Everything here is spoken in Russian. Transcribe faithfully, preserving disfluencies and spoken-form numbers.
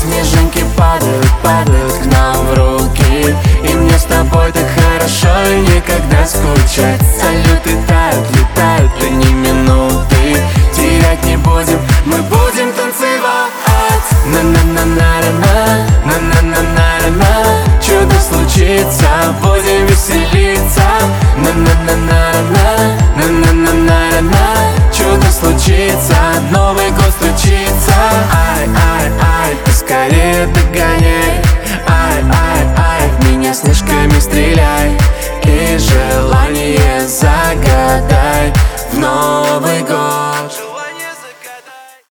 снежинки падают, падают к нам в руки. И мне с тобой так хорошо и никогда скучать. Салюты тают, летают, и ни минуты терять не будем, мы будем танцевать. На-на-на-на-на, на-на-на-на-на. Чудо случится, будем веселиться. На-на-на-на.